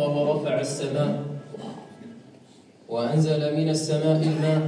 ورفع السماء وأنزل من السماء الماء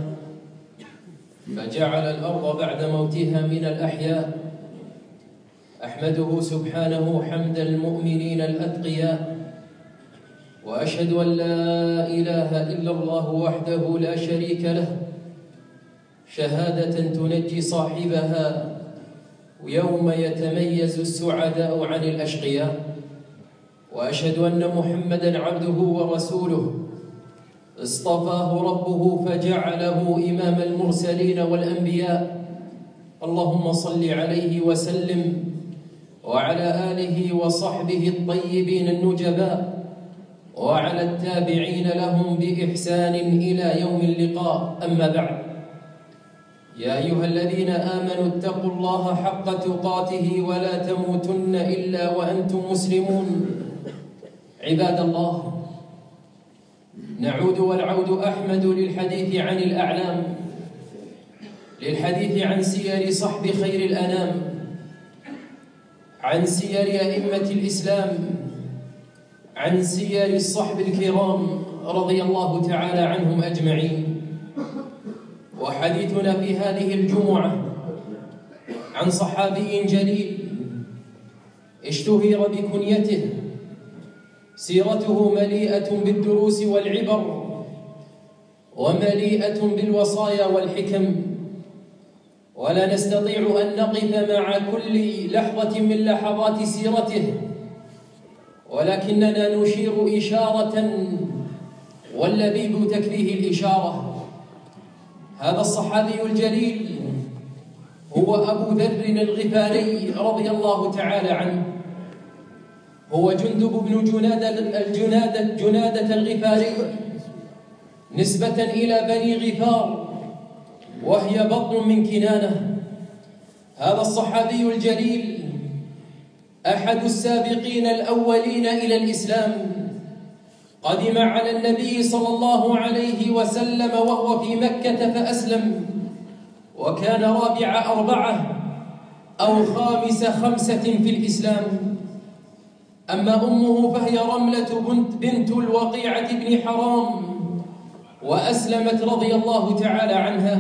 فجعل الأرض بعد موتها من الأحياء. أحمده سبحانه حمد المؤمنين الأتقياء، وأشهد أن لا إله إلا الله وحده لا شريك له، شهادة تنجي صاحبها يوم يتميز السعداء عن الأشقياء. وأشهد أن محمدًا عبده ورسوله اصطفاه ربه فجعله إمام المرسلين والأنبياء. اللهم صل عليه وسلم وعلى آله وصحبه الطيبين النجباء وعلى التابعين لهم بإحسان إلى يوم اللقاء. أما بعد، يا أيها الذين آمنوا اتقوا الله حق تقاته ولا تموتن إلا وأنتم مسلمون. عباد الله، نعود والعود أحمد للحديث عن الأعلام، للحديث عن سير صحب خير الأنام، عن سير أئمة الإسلام، عن سير الصحب الكرام رضي الله تعالى عنهم أجمعين. وحديثنا في هذه الجمعة عن صحابي جليل اشتهر بكنيته، سيرته مليئة بالدروس والعبر ومليئة بالوصايا والحكم، ولا نستطيع أن نقف مع كل لحظة من لحظات سيرته، ولكننا نشير إشارة واللبيب تكفيه الإشارة. هذا الصحابي الجليل هو أبو ذر الغفاري رضي الله تعالى عنه، هو جندب بن جنادة الغفاري نسبة إلى بني غفار، وهي بطن من كنانة. هذا الصحابي الجليل أحد السابقين الأولين إلى الإسلام، قدم على النبي صلى الله عليه وسلم وهو في مكة فأسلم، وكان رابع 4 أو خامس 5 في الإسلام. أما أمه فهي رملة بنت الوقيعة بن حرام، وأسلمت رضي الله تعالى عنها.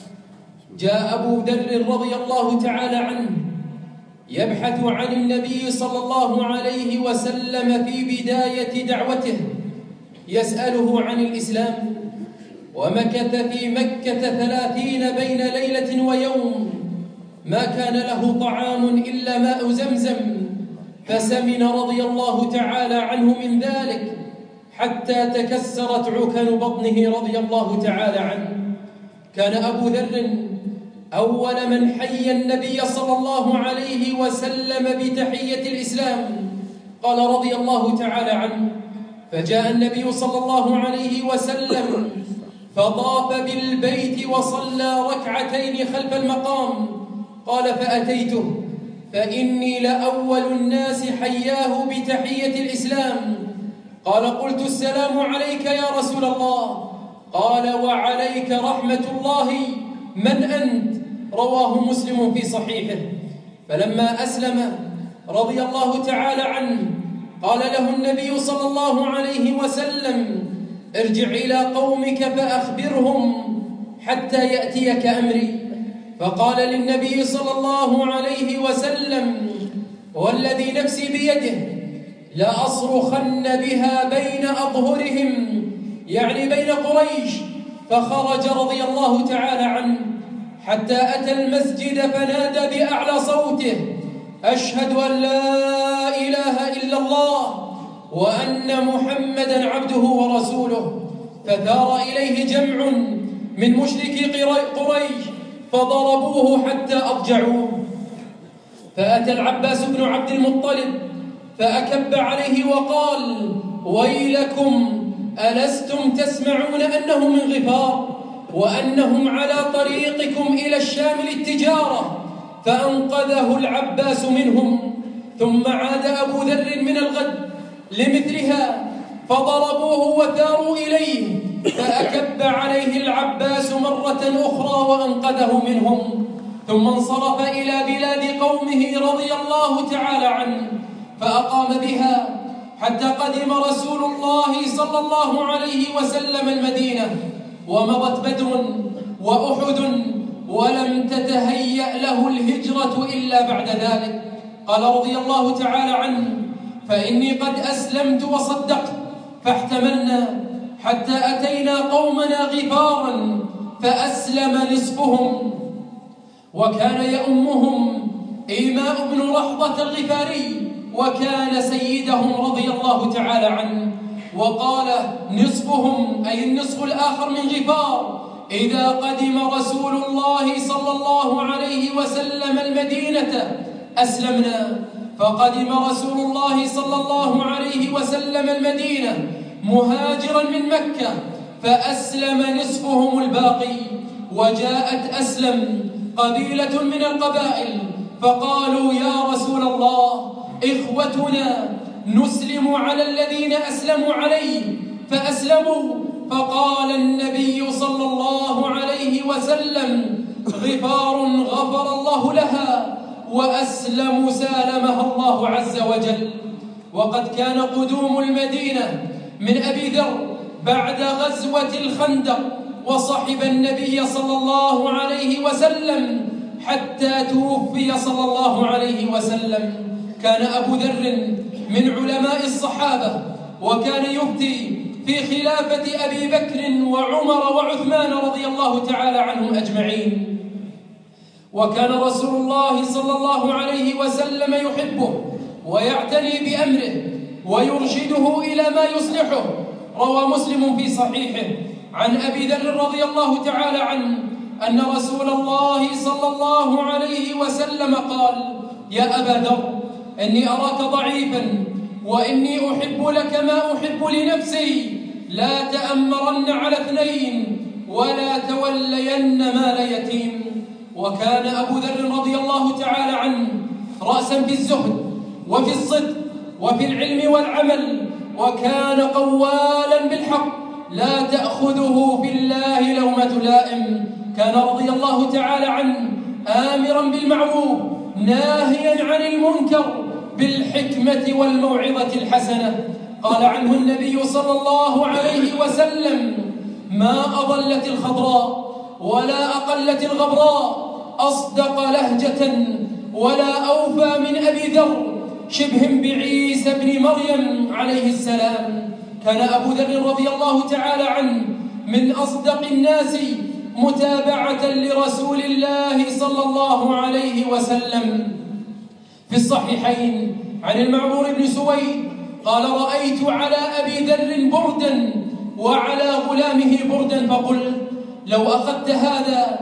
جاء أبو ذر رضي الله تعالى عنه يبحث عن النبي صلى الله عليه وسلم في بداية دعوته، يسأله عن الإسلام، ومكث في مكة 30 بين ليلة ويوم، ما كان له طعام إلا ماء زمزم، فسمن رضي الله تعالى عنه من ذلك حتى تكسرت عكن بطنه رضي الله تعالى عنه. كان أبو ذر أول من حيى النبي صلى الله عليه وسلم بتحية الإسلام. قال رضي الله تعالى عنه: فجاء النبي صلى الله عليه وسلم فطاف بالبيت وصلى 2 ركعتين خلف المقام. قال: فأتيته فإني لأول الناس حياه بتحية الإسلام. قال: قلت: السلام عليك يا رسول الله. قال: وعليك رحمة الله، من أنت؟ رواه مسلم في صحيحه. فلما أسلم رضي الله تعالى عنه قال له النبي صلى الله عليه وسلم: ارجع إلى قومك فأخبرهم حتى يأتيك أمري. فقال للنبي صلى الله عليه وسلم: والذي نفسي بيده لأصرخن بها بين أظهرهم، يعني بين قريش. فخرج رضي الله تعالى عنه حتى أتى المسجد فنادى بأعلى صوته: أشهد أن لا إله إلا الله وأن محمدًا عبده ورسوله. فثار إليه جمع من مشركي قريش فضربوه حتى أضجعوه. فأتى العباس بن عبد المطلب فأكب عليه وقال: ويلكم، ألستم تسمعون أنهم من غفار وأنهم على طريقكم إلى الشام للتجارة؟ فأنقذه العباس منهم. ثم عاد أبو ذر من الغد لمثلها فضربوه وثاروا إليه، فأكب عليه العباس مرة أخرى وأنقذه منهم. ثم انصرف إلى بلاد قومه رضي الله تعالى عنه فأقام بها حتى قدم رسول الله صلى الله عليه وسلم المدينة، ومضت بدر وأحد ولم تتهيأ له الهجرة إلا بعد ذلك. قال رضي الله تعالى عنه: فإني قد أسلمت وصدقت، فاحتملنا حتى أتينا قومنا غفارا فأسلم نصفهم، وكان يؤمهم إيماء بن رحضة الغفاري، وكان سيدهم رضي الله تعالى عنه. وقال نصفهم أي النصف الآخر من غفار: إذا قدم رسول الله صلى الله عليه وسلم المدينة أسلمنا. فقدم رسول الله صلى الله عليه وسلم المدينة مهاجرا من مكة، فأسلم نصفهم الباقي. وجاءت أسلم قبيلة من القبائل فقالوا: يا رسول الله، إخوتنا نسلم على الذين أسلموا عليه، فأسلموا. فقال النبي صلى الله عليه وسلم: غفار غفر الله لها، وأسلم سالمها الله عز وجل. وقد كان قدوم المدينة من أبي ذر بعد غزوة الخندق، وصحب النبي صلى الله عليه وسلم حتى توفي صلى الله عليه وسلم. كان أبو ذر من علماء الصحابة، وكان يفتي في خلافة أبي بكر وعمر وعثمان رضي الله تعالى عنهم أجمعين. وكان رسول الله صلى الله عليه وسلم يحبه ويعتني بأمره ويرشده إلى ما يصلحه. روى مسلم في صحيحه عن أبي ذر رضي الله تعالى عنه أن رسول الله صلى الله عليه وسلم قال: يا أبا ذر، إني أراك ضعيفا، وإني أحب لك ما أحب لنفسي، لا تأمرن على اثنين، ولا تولين مال يتيم. وكان أبو ذر رضي الله تعالى عنه رأسا في الزهد وفي الصدق وفي العلم والعمل، وكان قوالا بالحق لا تأخذه في الله لومة لائم. كان رضي الله تعالى عنه آمرا بالمعروف ناهيا عن المنكر بالحكمة والموعظة الحسنة. قال عنه النبي صلى الله عليه وسلم: ما أضلت الخضراء ولا أقلت الغبراء أصدق لهجة ولا أوفى من أبي ذر شبه بعيسى بن مريم عليه السلام. كان أبو ذر رضي الله تعالى عنه من أصدق الناس متابعة لرسول الله صلى الله عليه وسلم. في الصحيحين عن المعمور بن سويد قال: رأيت على أبي ذر بردا وعلى غلامه بردا، فقلت: لو أخذت هذا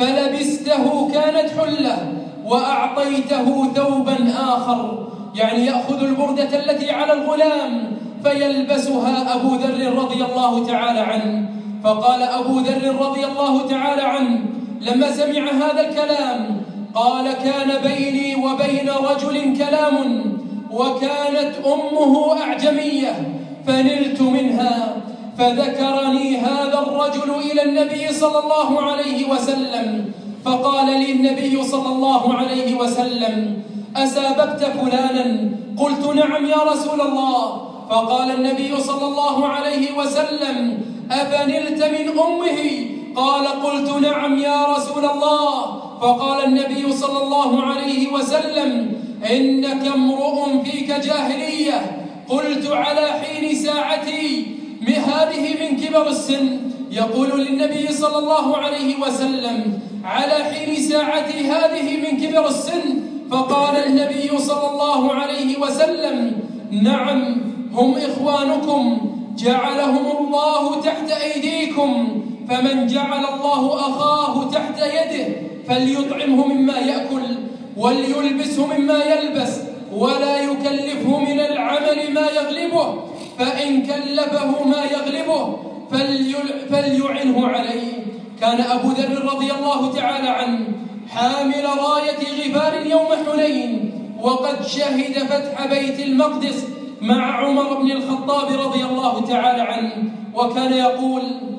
فلبسته كانت حلة، وأعطيته ثوبا آخر، يعني يأخذ البردة التي على الغلام فيلبسها أبو ذر رضي الله تعالى عنه. فقال أبو ذر رضي الله تعالى عنه لما سمع هذا الكلام قال: كان بيني وبين رجل كلام، وكانت أمه أعجمية، فنلت منها، فذكرني هذا الرجل إلى النبي صلى الله عليه وسلم، فقال لي النبي صلى الله عليه وسلم: أساببت فلانا؟ قلت: نعم يا رسول الله. فقال النبي صلى الله عليه وسلم: أفنلت من أمه؟ قال: قلت: نعم يا رسول الله. فقال النبي صلى الله عليه وسلم: إنك امرؤ فيك جاهلية. قلت: على حين ساعتي هذه من كبر السن، يقول للنبي صلى الله عليه وسلم: على حين ساعتي هذه من كبر السن. فقال النبي صلى الله عليه وسلم: نعم، هم إخوانكم جعلهم الله تحت أيديكم، فمن جعل الله أخاه تحت يده فليطعمه مما يأكل وليلبسه مما يلبس، ولا يكلفه من العمل ما يغلبه، فإن كلفه ما يغلبه فليعنه عليه. كان أبو ذر رضي الله تعالى عنه حامل راية غفار يوم حنين، وقد شهد فتح بيت المقدس مع عمر بن الخطاب رضي الله تعالى عنه. وكان يقول: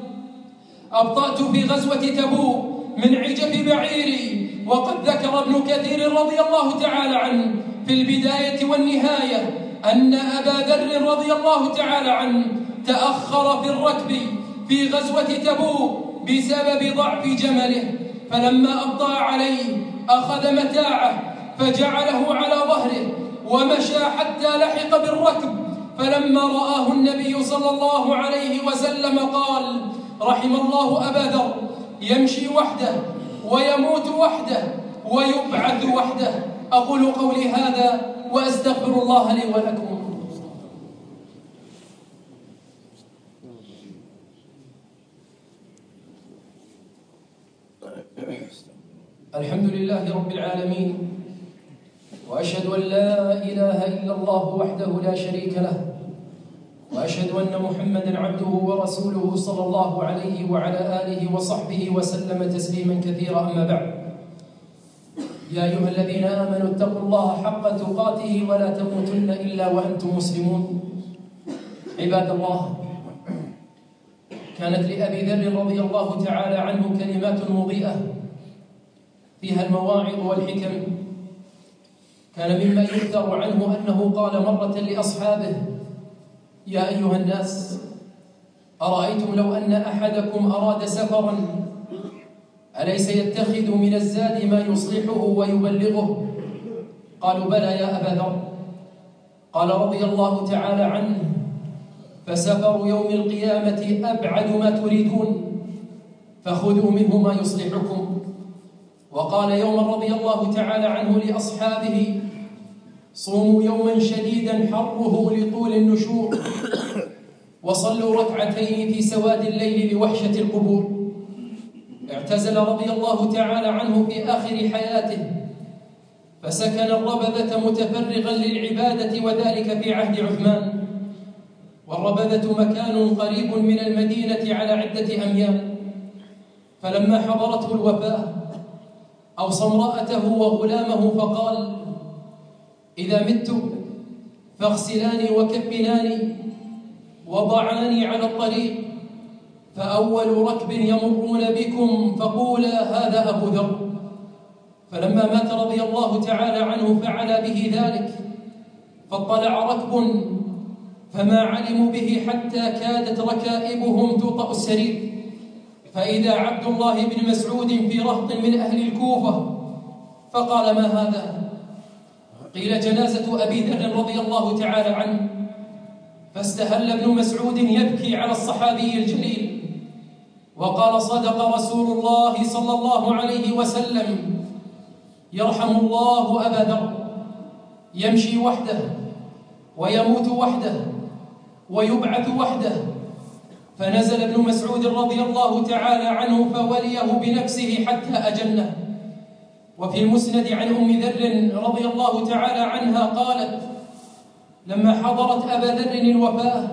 أبطأت في غزوة تبوك من عجف بعيري. وقد ذكر ابن كثير رضي الله تعالى عنه في البداية والنهاية أن أبا ذر رضي الله تعالى عنه تأخر في الركب في غزوة تبوك بسبب ضعف جمله، فلما أبطأ عليه أخذ متاعه فجعله على ظهره ومشى حتى لحق بالركب، فلما رآه النبي صلى الله عليه وسلم قال: رحم الله أبا ذر، يمشي وحده ويموت وحده ويبعث وحده. أقول قولي هذا وأستغفر الله لي ولكم. الحمد لله رب العالمين، وأشهد أن لا إله إلا الله وحده لا شريك له، وأشهد أن محمدًا عبده ورسوله صلى الله عليه وعلى آله وصحبه وسلم تسليمًا كثيرا. أما بعد، يا أيها الذين آمنوا اتقوا الله حق تقاته ولا تموتن إلا وأنتم مسلمون. عباد الله، كانت لأبي ذر رضي الله تعالى عنه كلمات مضيئة فيها المواعظ والحكم. كان مما يذكر عنه أنه قال مرة لأصحابه: يا أيها الناس، أرأيتم لو أن أحدكم أراد سفرا أليس يتخذ من الزاد ما يصلحه ويبلغه؟ قالوا: بلى يا أبا ذر. قال رضي الله تعالى عنه: فسفر يوم القيامة أبعد ما تريدون، فخذوا منه ما يصلحكم. وقال يوما رضي الله تعالى عنه لأصحابه: صوموا يوما شديدا حره لطول النشور، وصلوا ركعتين في سواد الليل لوحشة القبور. اعتزل رضي الله تعالى عنه في آخر حياته، فسكن الربذة متفرغا للعبادة، وذلك في عهد عثمان. والربذة مكان قريب من المدينة على عدة أميال. فلما حضرته الوفاة أوصى امرأته وغلامه فقال: إذا مت فاغسلاني وكفناني وضعاني على الطريق، فأول ركب يمرون بكم فقولا هذا أبو ذر. فلما مات رضي الله تعالى عنه فعل به ذلك، فاطلع ركب فما علموا به حتى كادت ركائبهم توطأ السرير، فإذا عبد الله بن مسعود في رهط من أهل الكوفة، فقال: ما هذا؟ قيل: جنازة أبي ذر رضي الله تعالى عنه. فاستهل ابن مسعود يبكي على الصحابي الجليل وقال: صدق رسول الله صلى الله عليه وسلم، يرحم الله أبا ذر، يمشي وحده ويموت وحده ويبعث وحده. فنزل ابن مسعود رضي الله تعالى عنه فوليه بنفسه حتى أجنه. وفي المسند عن أم ذر رضي الله تعالى عنها قالت: لما حضرت أبا ذر الوفاة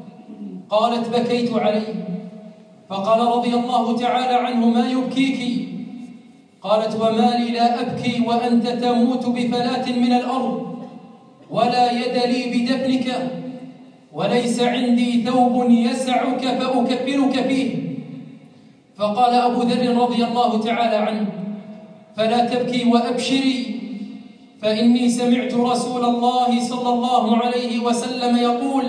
قالت: بكيت عليه. فقال رضي الله تعالى عنه: ما يبكيك؟ قالت: وما لي لا أبكي وأنت تموت بفلاة من الأرض، ولا يد لي بدفنك، وليس عندي ثوب يسعك فأكفنك فيه. فقال أبو ذر رضي الله تعالى عنه: فلا تبكي وأبشري، فإني سمعت رسول الله صلى الله عليه وسلم يقول: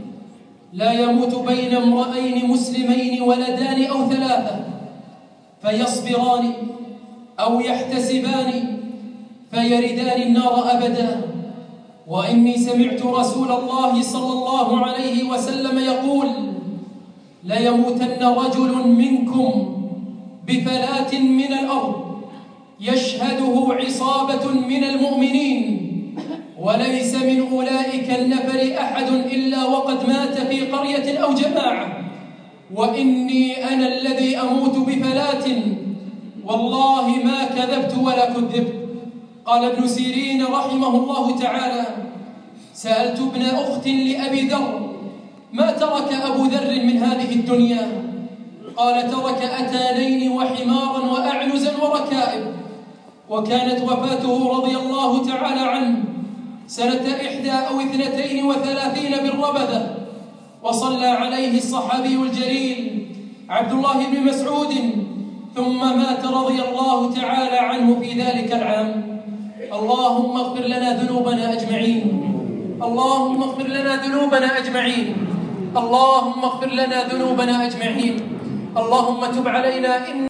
لا يموت بين امرأين مسلمين ولدان أو ثلاثة فيصبران أو يحتسبان فيردان النار أبدا. وإني سمعت رسول الله صلى الله عليه وسلم يقول: لا يموتن رجل منكم بفلاة من الأرض يشهده عصابة من المؤمنين، وليس من أولئك النفر أحد إلا وقد مات في قرية أو جماعة، وإني أنا الذي أموت بفلاة، والله ما كذبت ولا كذبت. قال ابن سيرين رحمه الله تعالى: سألت ابن أخت لأبي ذر: ما ترك أبو ذر من هذه الدنيا؟ قال: ترك أتانين وحمارا وأعنزا وركائب. وكانت وفاته رضي الله تعالى عنه سنة 31 أو 32 بالربذة، وصلى عليه الصحابي الجليل عبد الله بن مسعود، ثم مات رضي الله تعالى عنه في ذلك العام. اللهم اغفر لنا ذنوبنا أجمعين، اللهم اغفر لنا ذنوبنا أجمعين. اللهم اغفر لنا ذنوبنا أجمعين. اللهم تب علينا